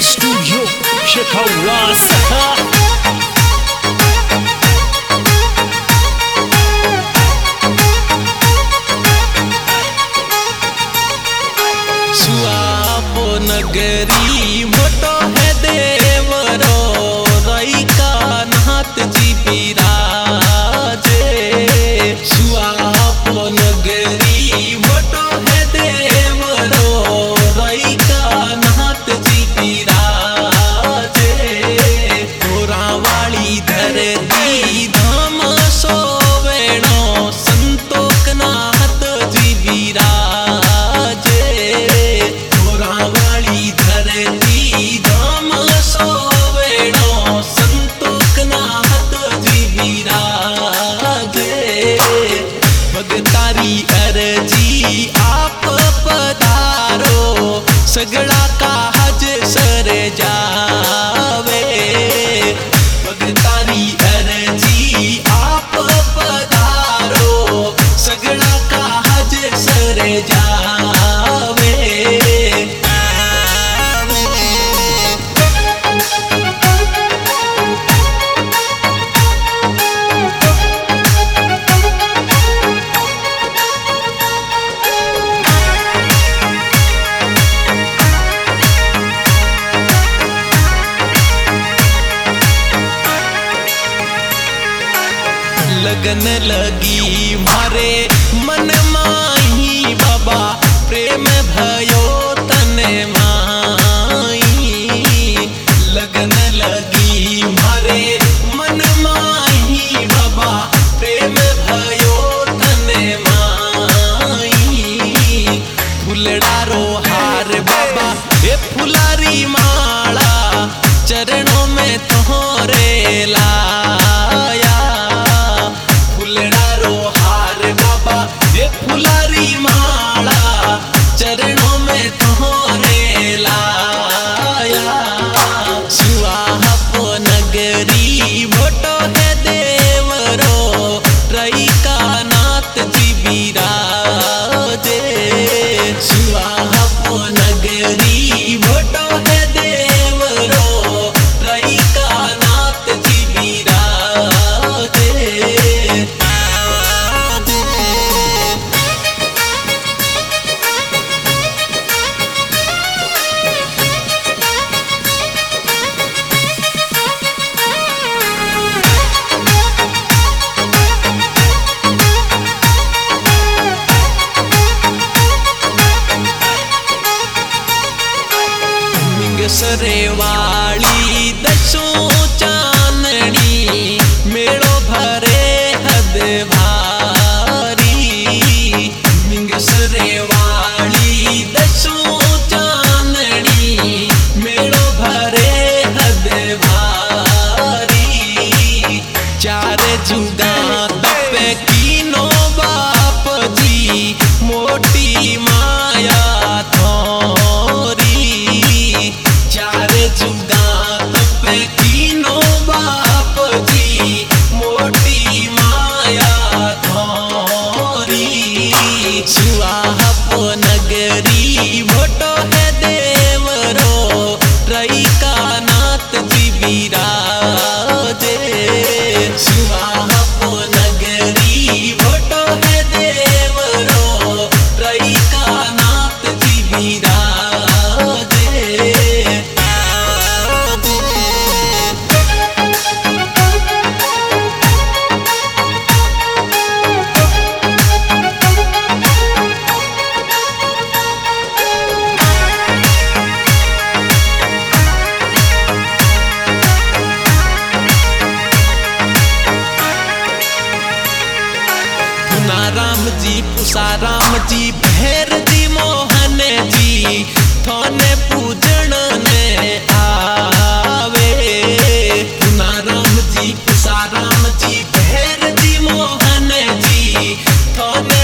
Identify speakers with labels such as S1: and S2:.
S1: Studio Shekhawras.
S2: सुआपो नगरी मोटो है देवरो रई का नाथ जी बिराजे। सुआपो नगरी मोटो है देवरो रई का नाथ जी बिराजे। तोरा वाली धरती धाम सोवेणो संतोक नाथ जी बिराजे। भगतारी अर्जी आप पधारो सगड़ा काज सर जावे। भगतारी अर्जी आप पधारो सगड़ा काज सर जावे। लगन लगी मारे मन माही बाबा प्रेम भयो तन माही। लगन लगी मारे मन माही बाबा प्रेम भयो तन माही। फुलड़ा रो हार बाबा ए फुलारी माला चरणों में तोहरे लाया। फुलारी माला चरणों में तोहरे लाया। सुआपो नगरी भोटो है देवरो रई का नाथ जी बिराजे। सुआपो नगरी भोटो है देवरो रई का नाथ जी बिराजे। सरे वाली दसों चांदनी मेड़ो भरे हद भारी। मिंगसरे वाली दसों चांदनी मेड़ो भरे हद भारी। चार जुगा तपे कीनो बाप जी मोटी माया थोरी। चार जुगा तपे कीनो बाप जी मोटी माया थोरी। सुआपो नगरी भोटो है देवरो रई का नाथ जी बिराजे। सुआपो नगरी भोटो है देवरो रई का नाथ जी बिराजे। राम जी पुसाराम जी भैर जी मोहन जी थाने पूजन ने आवे। राम जी पुसाराम जी भैर जी मोहन जी थाने